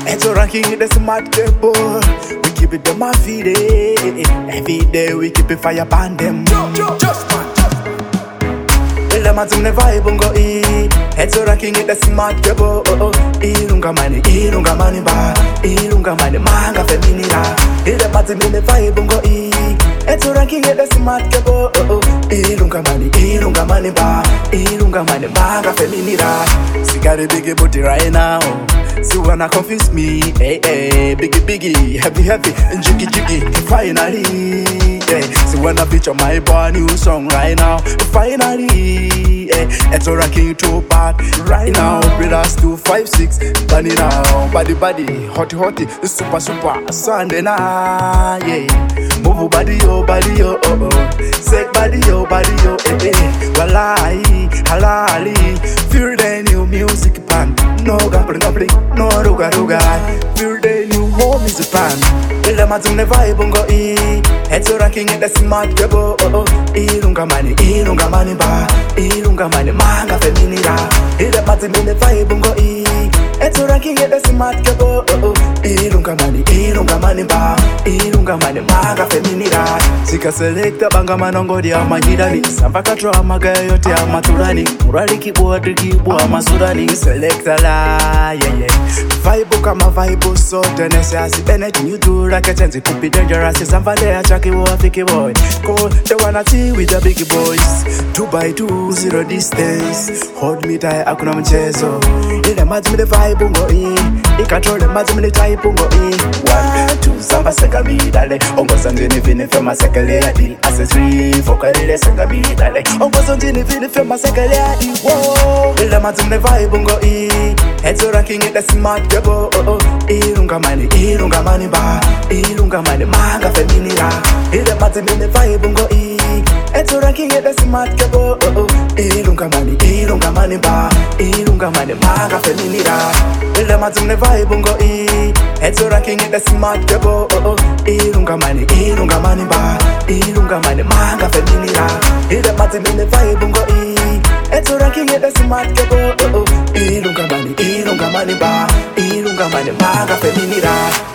It's a ranking in the smart people. We keep it them a feed it. Every day we keep it fire pan them. Just man. Lemazim ne vibe ungo e. It's a ranking in the smart people. Ilunga mani ba. Ilunga mani manga feminina. Lemazim ne vibe ungo e. It's a ranking in the smart people. Ilunga mani ba. Ilunga mani manga feminina. She got a big booty right now. She wanna confuse me, hey, hey, biggie, heavy, and jiggy, finally, hey. She wanna feature my brand new song right now, finally, hey. It's a ranking two part right now, with us 256, bunny now, body, hotty, super, Sunday night, yeah. Move body, oh, say body, oh, eh, eh. Wallahi, halali, feel the new music pan. No gambling, no ruga. Feel the new home music pan. Lemazim ne vibe ungo e. It's a ranking in the smart people. Ilunga mani ba. Ilunga mani manga feminina. Lemazim ne vibe ungo e. It's a ranking in the smart people. Ilunga mani ba. Ilunga mani manga feminina. Sika selecta banga manongo dia majidani. Sampaka tro amaga yote ya maturani. Murali kibua masurani. Selecta la, yeah. Vibe kama vibe so tenesiasi. Anything you do like a chance, it could be dangerous. Somebody a chucky boy, fiki boy. Go, they wanna see with the big boys. 2x2, 0 distance. Hold me tight, hakuna mchezo. Ile mazimi the vibe ungo e. Control the mazimi the type ungo e. 1, 2, samba seka bidale. Ongo sanjini vini fema sekele ya di. Ase 3, fokalile seka bidale. Ongo sanjini vini fema sekele ya di. Ile mazimi the vibe ungo e. It's a ranking in the smart people. Ilunga mani ba. Ilunga mani manga feminina. Ile mazimi the vibe ungo e. It's a ranking in the smart people. Ilunga mani ba. Ilunga mani manga feminina. Ile mazimi the vibe ungo e. It's a ranking in the smart people. Ilunga mani ba. Ilunga mani manga feminina. Ile mazimi the vibe ungo e. It's a ranking in the smart people. Ilunga mani ba. Ilunga mani manga feminina.